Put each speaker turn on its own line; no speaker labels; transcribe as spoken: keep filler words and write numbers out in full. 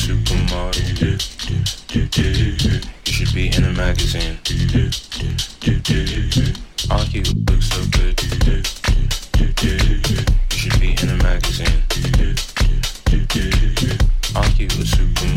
supermodel. You should be in a magazine. All you look so good. You should be in a magazine. All you a supermodel.